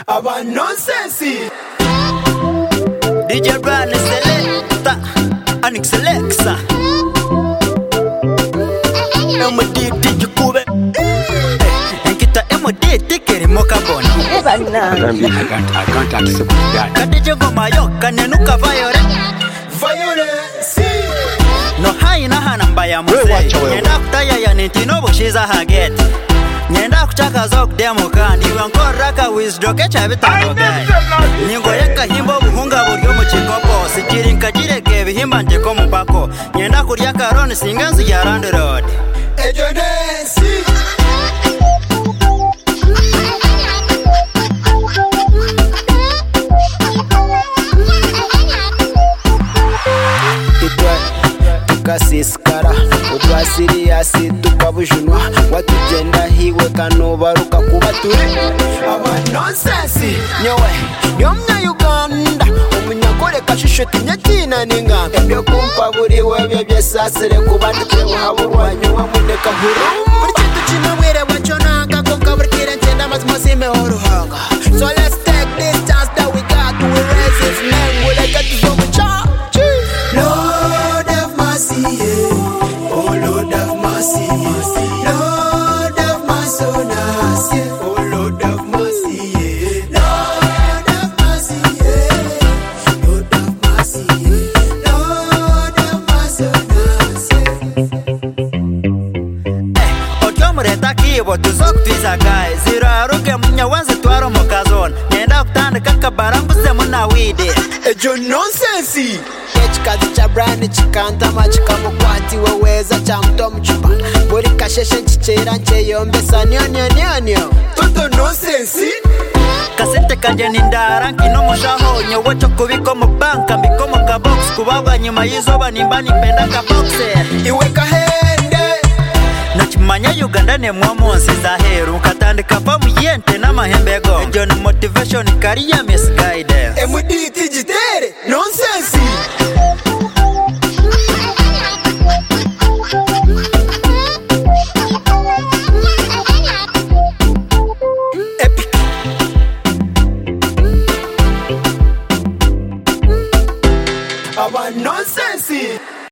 Aba nonsense. DJ Brand selecta, Anix Alexa. MD DJ Kube. Enkita MD tikeri mokabona. I can't accept that. Kadije goma yoka nenuka Violence. no haina hana mbaya muse. Nyenda kutaya ya nintino bushiza haget. Nyenda kuchaka zok demo kandi wankoraka wisdom kecha bitano gai. Nyingo yeka himbo buhunga buryo mu kikopo sikiri nkagirege bihimba nje ko mupako. Nyenda kurya karoni singanzi ya Rand Road. Ejonesi. Tukasiskara utwa serious tukabujunwa watugenda hiwe kanobaruka kuba turi aba nonsense nyewe yomnya Uganda umunyakore kashisho tinyatina ninga ebyo kumpa buri webye byesasire kuba ndikwe haburwanyu wamudeka huru buri kintu kinamwere wachonanga ko kaburikire ntenda mazimosime oruhanga. So let's take this chance that we got to raise his name. We'll get to some charge. Lord have mercy, yeah. Oh Lord have mercy, Lord have mercy on us, yeah. Oh Lord have mercy, yeah. Lord have mercy, yeah. Lord have mercy, yeah. Lord have mercy on us, yeah. Otomureta kibo tuzok twiza guys. Ziraruke munya wanze twaro mukazon. Nyenda kutandika kabarambuze muna wide. Ejo nonsense. Chikazi cha brand chikanta machikamukwati weweza cha mto mchupa muri kasheshe nchichera ncheyombesa nyo toto nonsense. Kasente kanje nindara nkino mushaho nyowocho kubiko mu banka mbiko mu kabox kubabwa nyuma yizoba nimbani penda ka boxe iwe kahende nakimanya Uganda ne mwamonsi zaheru katandika famu yente na mahembego ejo ni motivation career misguide MD